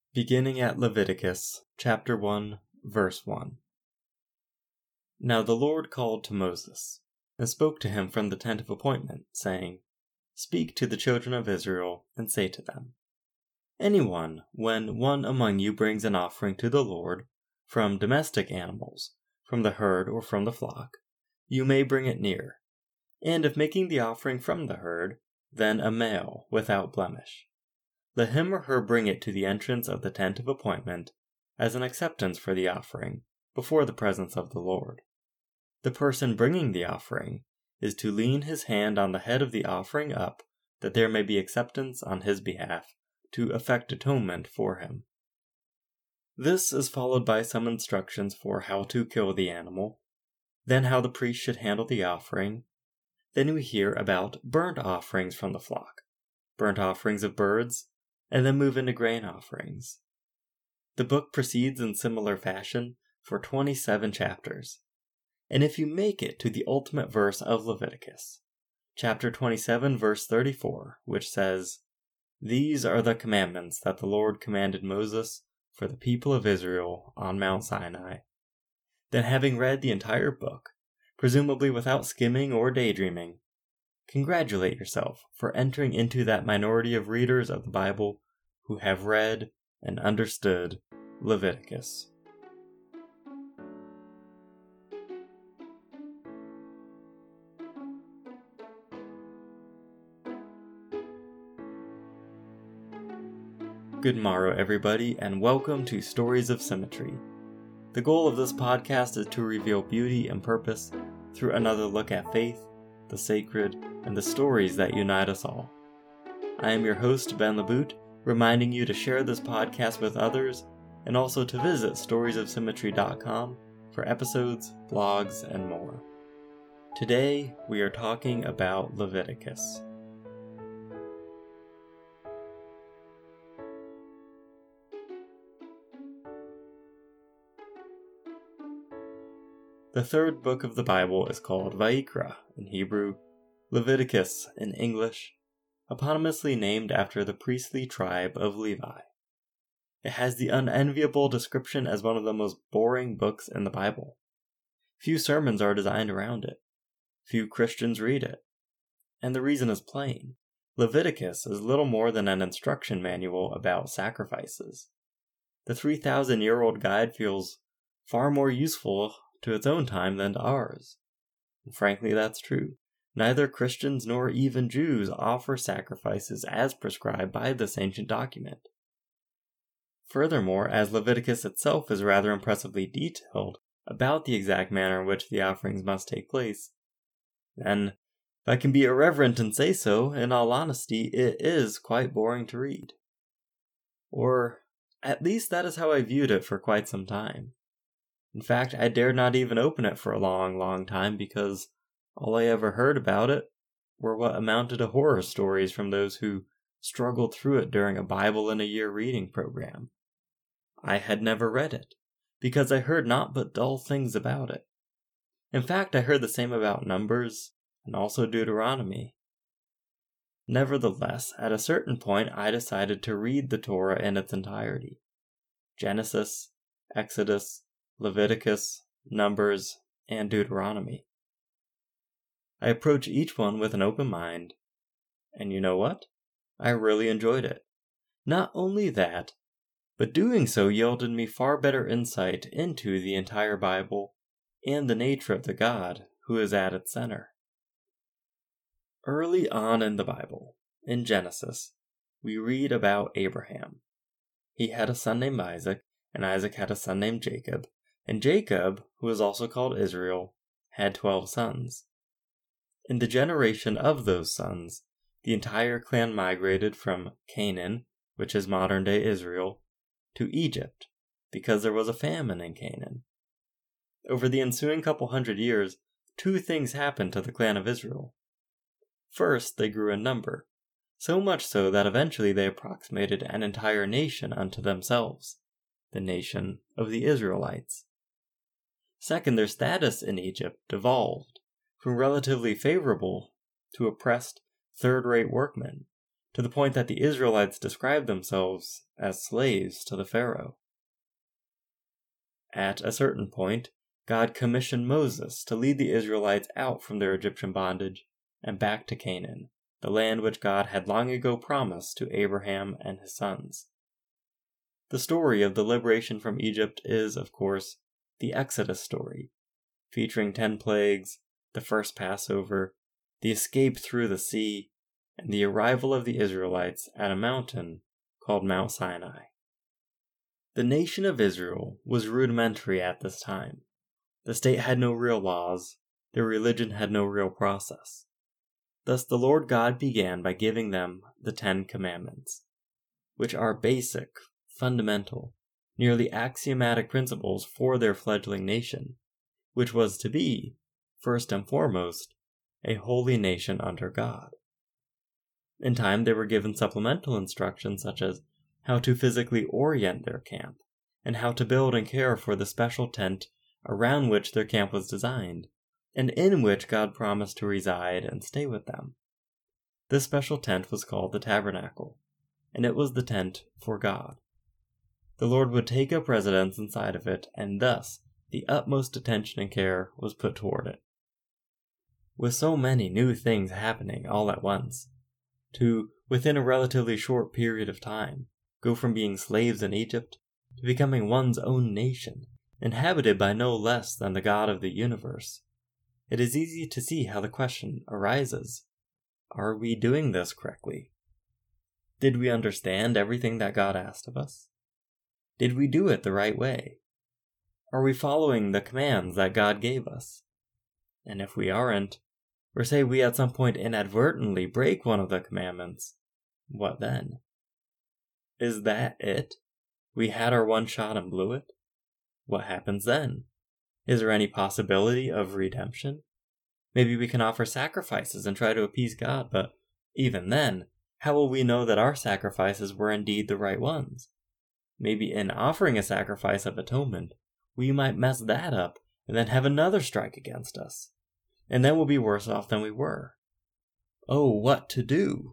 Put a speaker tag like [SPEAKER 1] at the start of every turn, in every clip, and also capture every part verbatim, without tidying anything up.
[SPEAKER 1] Beginning at Leviticus, chapter one, verse one. Now the Lord called to Moses, and spoke to him from the tent of appointment, saying, Speak to the children of Israel, and say to them, Anyone, when one among you brings an offering to the Lord, from domestic animals, from the herd or from the flock, you may bring it near, and if making the offering from the herd, then a male without blemish. Let him or her bring it to the entrance of the tent of appointment as an acceptance for the offering before the presence of the Lord. The person bringing the offering is to lean his hand on the head of the offering up, that there may be acceptance on his behalf to effect atonement for him. This is followed by some instructions for how to kill the animal, then how the priest should handle the offering. Then we hear about burnt offerings from the flock, burnt offerings of birds, and then move into grain offerings. The book proceeds in similar fashion for twenty-seven chapters. And if you make it to the ultimate verse of Leviticus, chapter twenty-seven, verse thirty-four, which says, These are the commandments that the Lord commanded Moses for the people of Israel on Mount Sinai. Then, having read the entire book, presumably without skimming or daydreaming, congratulate yourself for entering into that minority of readers of the Bible who have read and understood Leviticus. Good morrow, everybody, and welcome to Stories of Symmetry. The goal of this podcast is to reveal beauty and purpose through another look at faith, the sacred, and the stories that unite us all. I am your host, Ben LeBoot, reminding you to share this podcast with others, and also to visit stories of symmetry dot com for episodes, blogs, and more. Today, we are talking about Leviticus. The third book of the Bible is called Vayikra in Hebrew, Leviticus in English, eponymously named after the priestly tribe of Levi. It has the unenviable description as one of the most boring books in the Bible. Few sermons are designed around it. Few Christians read it. And the reason is plain. Leviticus is little more than an instruction manual about sacrifices. The three thousand year old guide feels far more useful to its own time than to ours. And frankly, that's true. Neither Christians nor even Jews offer sacrifices as prescribed by this ancient document. Furthermore, as Leviticus itself is rather impressively detailed about the exact manner in which the offerings must take place, then, if I can be irreverent and say so, in all honesty, it is quite boring to read. Or, at least that is how I viewed it for quite some time. In fact, I dared not even open it for a long, long time because all I ever heard about it were what amounted to horror stories from those who struggled through it during a Bible in a year reading program. I had never read it because I heard naught but dull things about it. In fact, I heard the same about Numbers and also Deuteronomy. Nevertheless, at a certain point, I decided to read the Torah in its entirety. Genesis, Exodus, Leviticus, Numbers, and Deuteronomy. I approach each one with an open mind, and you know what? I really enjoyed it. Not only that, but doing so yielded me far better insight into the entire Bible and the nature of the God who is at its center. Early on in the Bible, in Genesis, we read about Abraham. He had a son named Isaac, and Isaac had a son named Jacob, and Jacob, who is also called Israel, had twelve sons. In the generation of those sons, the entire clan migrated from Canaan, which is modern-day Israel, to Egypt, because there was a famine in Canaan. Over the ensuing couple hundred years, two things happened to the clan of Israel. First, they grew in number, so much so that eventually they approximated an entire nation unto themselves, the nation of the Israelites. Second, their status in Egypt devolved from relatively favorable to oppressed third-rate workmen to the point that the Israelites described themselves as slaves to the Pharaoh. At a certain point, God commissioned Moses to lead the Israelites out from their Egyptian bondage and back to Canaan, the land which God had long ago promised to Abraham and his sons. The story of the liberation from Egypt is, of course, the Exodus story, featuring ten plagues, the first Passover, the escape through the sea, and the arrival of the Israelites at a mountain called Mount Sinai. The nation of Israel was rudimentary at this time. The state had no real laws, their religion had no real process. Thus the Lord God began by giving them the Ten Commandments, which are basic, fundamental, nearly axiomatic principles for their fledgling nation, which was to be, first and foremost, a holy nation under God. In time they were given supplemental instructions such as how to physically orient their camp, and how to build and care for the special tent around which their camp was designed, and in which God promised to reside and stay with them. This special tent was called the tabernacle, and it was the tent for God. The Lord would take up residence inside of it, and thus the utmost attention and care was put toward it. With so many new things happening all at once, to, within a relatively short period of time, go from being slaves in Egypt to becoming one's own nation, inhabited by no less than the God of the universe, it is easy to see how the question arises: are we doing this correctly? Did we understand everything that God asked of us? Did we do it the right way? Are we following the commands that God gave us? And if we aren't, or say we at some point inadvertently break one of the commandments, what then? Is that it? We had our one shot and blew it? What happens then? Is there any possibility of redemption? Maybe we can offer sacrifices and try to appease God, but even then, how will we know that our sacrifices were indeed the right ones? Maybe in offering a sacrifice of atonement, we might mess that up and then have another strike against us. And then we'll be worse off than we were. Oh, what to do?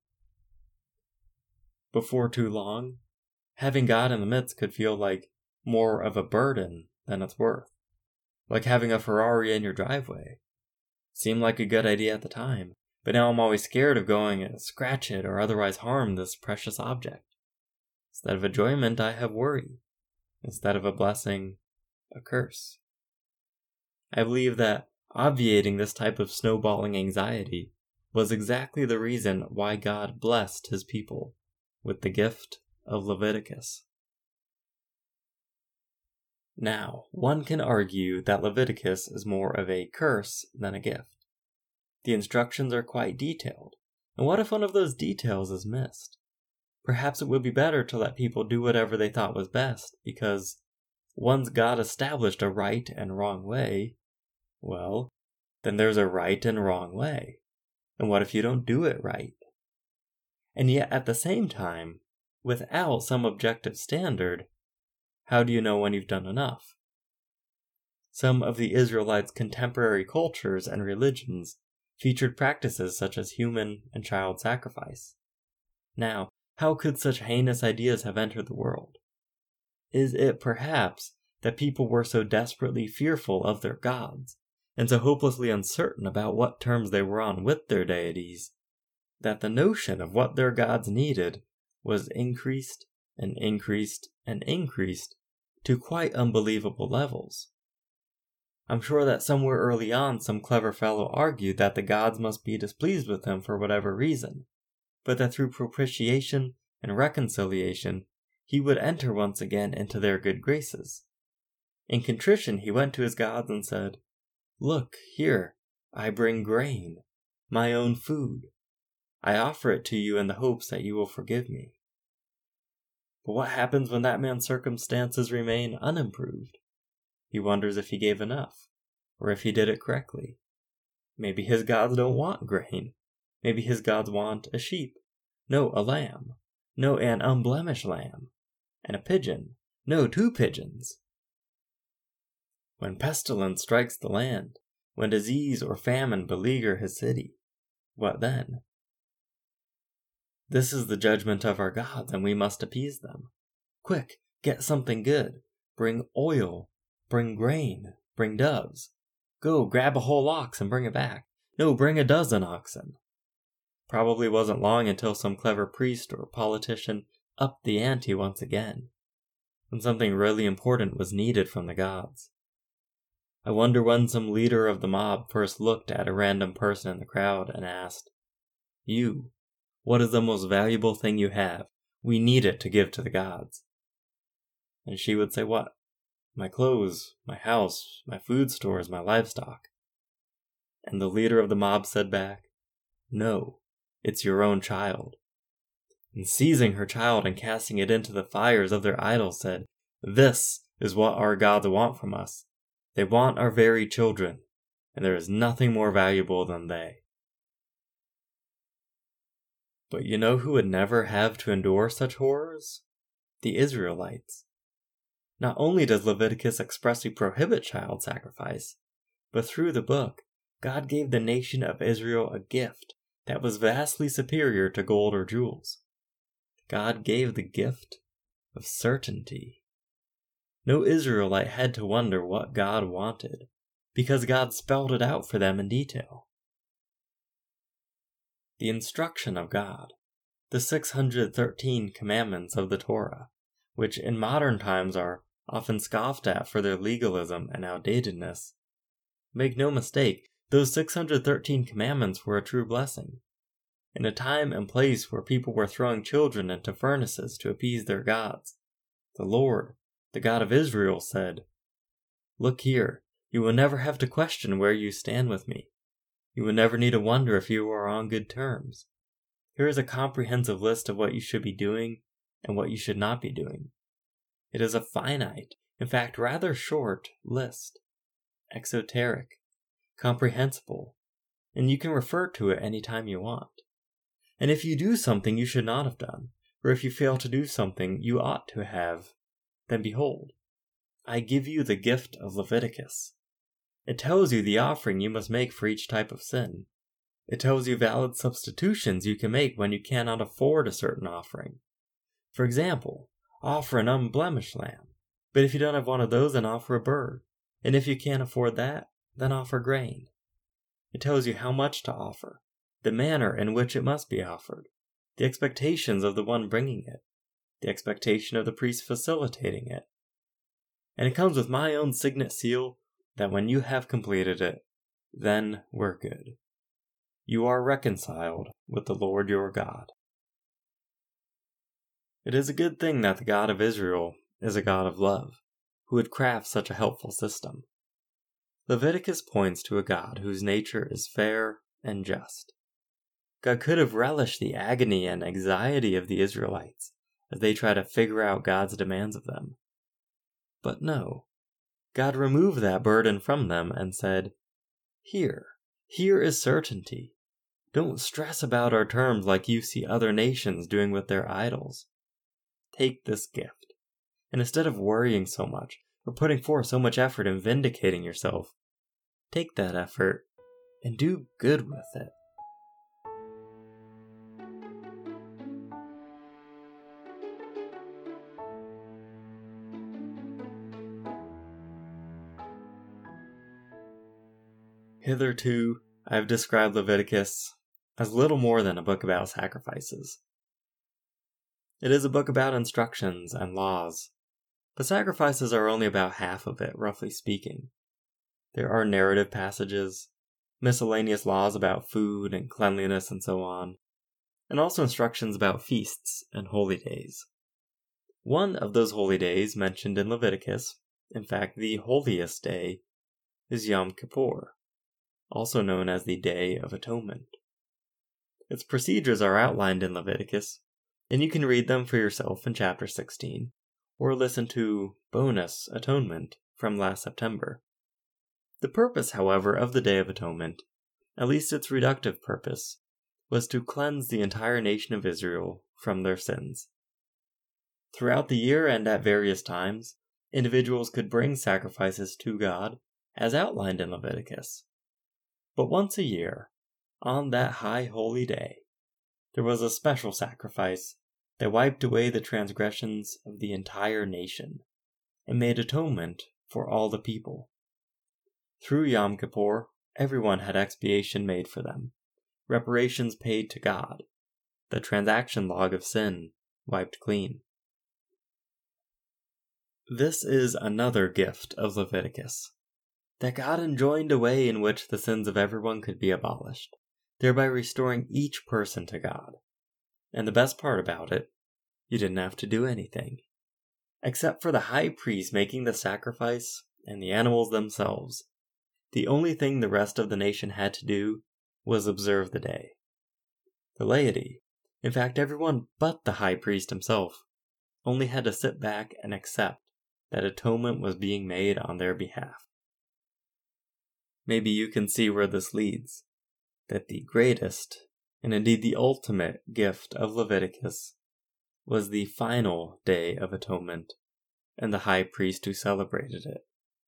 [SPEAKER 1] Before too long, having God in the midst could feel like more of a burden than it's worth. Like having a Ferrari in your driveway. Seemed like a good idea at the time, but now I'm always scared of going and scratch it or otherwise harm this precious object. Instead of enjoyment, I have worry. Instead of a blessing, a curse. I believe that obviating this type of snowballing anxiety was exactly the reason why God blessed his people with the gift of Leviticus. Now, one can argue that Leviticus is more of a curse than a gift. The instructions are quite detailed, and what if one of those details is missed? Perhaps it would be better to let people do whatever they thought was best, because once God established a right and wrong way, well, then there's a right and wrong way. And what if you don't do it right? And yet at the same time, without some objective standard, how do you know when you've done enough? Some of the Israelites' contemporary cultures and religions featured practices such as human and child sacrifice. Now, how could such heinous ideas have entered the world? Is it perhaps that people were so desperately fearful of their gods, and so hopelessly uncertain about what terms they were on with their deities, that the notion of what their gods needed was increased and increased and increased to quite unbelievable levels? I'm sure that somewhere early on some clever fellow argued that the gods must be displeased with him for whatever reason, but that through propitiation and reconciliation he would enter once again into their good graces. In contrition he went to his gods and said, "Look, here, I bring grain, my own food. I offer it to you in the hopes that you will forgive me." But what happens when that man's circumstances remain unimproved? He wonders if he gave enough, or if he did it correctly. Maybe his gods don't want grain. Maybe his gods want a sheep. No, a lamb. No, an unblemished lamb. And a pigeon. No, two pigeons. When pestilence strikes the land, when disease or famine beleaguer his city, what then? This is the judgment of our gods, and we must appease them. Quick, get something good. Bring oil, bring grain, bring doves. Go, grab a whole ox and bring it back. No, bring a dozen oxen. Probably wasn't long until some clever priest or politician upped the ante once again, when something really important was needed from the gods. I wonder when some leader of the mob first looked at a random person in the crowd and asked, "You, what is the most valuable thing you have? We need it to give to the gods." And she would say, "What? My clothes, my house, my food stores, my livestock." And the leader of the mob said back, "No, it's your own child." And seizing her child and casting it into the fires of their idols said, "This is what our gods want from us. They want our very children, and there is nothing more valuable than they." But you know who would never have to endure such horrors? The Israelites. Not only does Leviticus expressly prohibit child sacrifice, but through the book, God gave the nation of Israel a gift that was vastly superior to gold or jewels. God gave the gift of certainty. No Israelite had to wonder what God wanted, because God spelled it out for them in detail. The instruction of God, the six hundred thirteen commandments of the Torah, which in modern times are often scoffed at for their legalism and outdatedness. Make no mistake, those six hundred thirteen commandments were a true blessing. In a time and place where people were throwing children into furnaces to appease their gods, the Lord, the God of Israel, said, "Look here, you will never have to question where you stand with me. You will never need to wonder if you are on good terms. Here is a comprehensive list of what you should be doing and what you should not be doing. It is a finite, in fact rather short, list. Exoteric, comprehensible, and you can refer to it any time you want. And if you do something you should not have done, or if you fail to do something you ought to have, then behold, I give you the gift of Leviticus. It tells you the offering you must make for each type of sin. It tells you valid substitutions you can make when you cannot afford a certain offering. For example, offer an unblemished lamb, but if you don't have one of those, then offer a bird. And if you can't afford that, then offer grain. It tells you how much to offer, the manner in which it must be offered, the expectations of the one bringing it, the expectation of the priest facilitating it. And it comes with my own signet seal that when you have completed it, then we're good. You are reconciled with the Lord your God. It is a good thing that the God of Israel is a God of love, who would craft such a helpful system. Leviticus points to a God whose nature is fair and just. God could have relished the agony and anxiety of the Israelites as they try to figure out God's demands of them. But no, God removed that burden from them and said, Here, here is certainty. Don't stress about our terms like you see other nations doing with their idols. Take this gift, and instead of worrying so much or putting forth so much effort in vindicating yourself, take that effort and do good with it. Hitherto, I have described Leviticus as little more than a book about sacrifices. It is a book about instructions and laws, but sacrifices are only about half of it, roughly speaking. There are narrative passages, miscellaneous laws about food and cleanliness and so on, and also instructions about feasts and holy days. One of those holy days mentioned in Leviticus, in fact the holiest day, is Yom Kippur, also known as the Day of Atonement. Its procedures are outlined in Leviticus, and you can read them for yourself in chapter sixteen, or listen to Bonus Atonement from last September. The purpose, however, of the Day of Atonement, at least its reductive purpose, was to cleanse the entire nation of Israel from their sins. Throughout the year and at various times, individuals could bring sacrifices to God, as outlined in Leviticus. But once a year, on that high holy day, there was a special sacrifice that wiped away the transgressions of the entire nation and made atonement for all the people. Through Yom Kippur, everyone had expiation made for them, reparations paid to God, the transaction log of sin wiped clean. This is another gift of Leviticus, that God enjoined a way in which the sins of everyone could be abolished, thereby restoring each person to God. And the best part about it, you didn't have to do anything. Except for the high priest making the sacrifice and the animals themselves, the only thing the rest of the nation had to do was observe the day. The laity, in fact everyone but the high priest himself, only had to sit back and accept that atonement was being made on their behalf. Maybe you can see where this leads, that the greatest, and indeed the ultimate gift of Leviticus was the final Day of Atonement, and the high priest who celebrated it.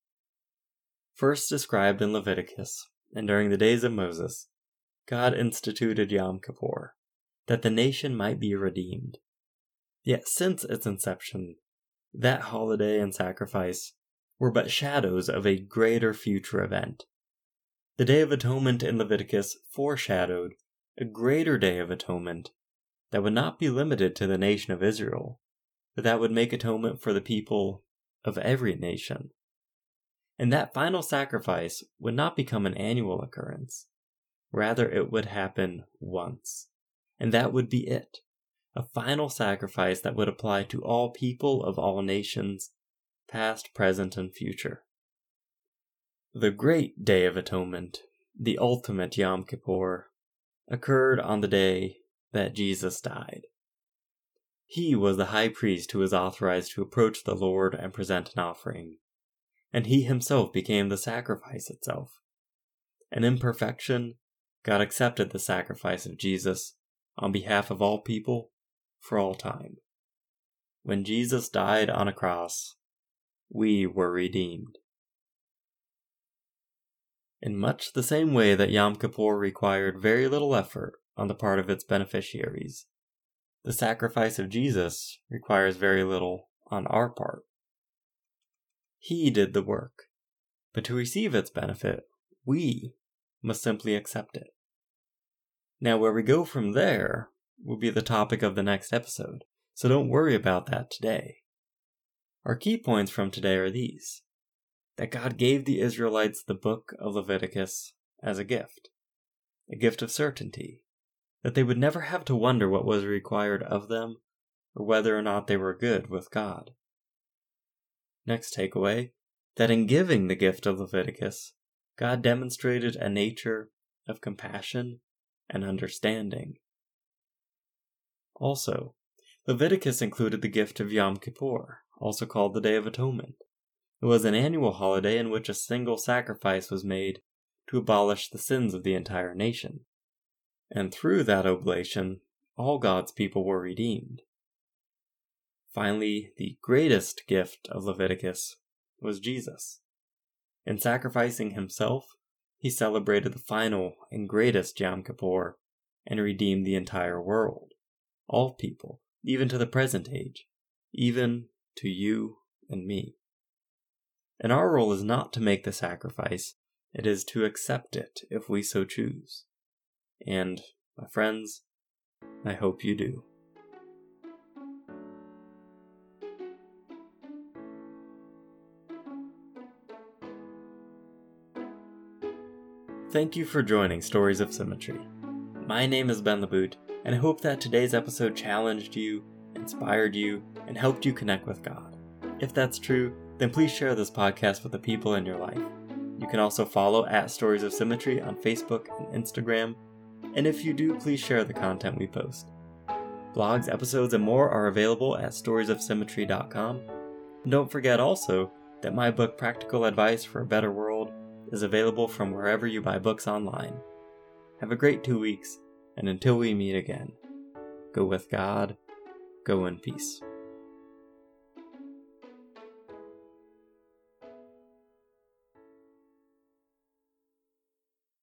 [SPEAKER 1] First described in Leviticus, and during the days of Moses, God instituted Yom Kippur, that the nation might be redeemed. Yet since its inception, that holiday and sacrifice were but shadows of a greater future event. The Day of Atonement in Leviticus foreshadowed a greater Day of Atonement that would not be limited to the nation of Israel, but that would make atonement for the people of every nation. And that final sacrifice would not become an annual occurrence. Rather, it would happen once. And that would be it. A final sacrifice that would apply to all people of all nations, past, present, and future. The great Day of Atonement, the ultimate Yom Kippur, occurred on the day that Jesus died. He was the high priest who was authorized to approach the Lord and present an offering, and he himself became the sacrifice itself. And in perfection, God accepted the sacrifice of Jesus on behalf of all people for all time. When Jesus died on a cross, we were redeemed. In much the same way that Yom Kippur required very little effort on the part of its beneficiaries, the sacrifice of Jesus requires very little on our part. He did the work, but to receive its benefit, we must simply accept it. Now, where we go from there will be the topic of the next episode, so don't worry about that today. Our key points from today are these: that God gave the Israelites the book of Leviticus as a gift, a gift of certainty, that they would never have to wonder what was required of them or whether or not they were good with God. Next takeaway, that in giving the gift of Leviticus, God demonstrated a nature of compassion and understanding. Also, Leviticus included the gift of Yom Kippur, also called the Day of Atonement. It was an annual holiday in which a single sacrifice was made to abolish the sins of the entire nation. And through that oblation, all God's people were redeemed. Finally, the greatest gift of Leviticus was Jesus. In sacrificing himself, he celebrated the final and greatest Yom Kippur and redeemed the entire world, all people, even to the present age, even to you and me. And our role is not to make the sacrifice, it is to accept it if we so choose. And, my friends, I hope you do. Thank you for joining Stories of Symmetry. My name is Ben LeBoot, and I hope that today's episode challenged you, inspired you, and helped you connect with God. If that's true, then please share this podcast with the people in your life. You can also follow at Stories of Symmetry on Facebook and Instagram, and if you do, please share the content we post. Blogs, episodes, and more are available at stories of symmetry dot com. And don't forget also that my book Practical Advice for a Better World is available from wherever you buy books online. Have a great two weeks, and until we meet again, go with God, go in peace.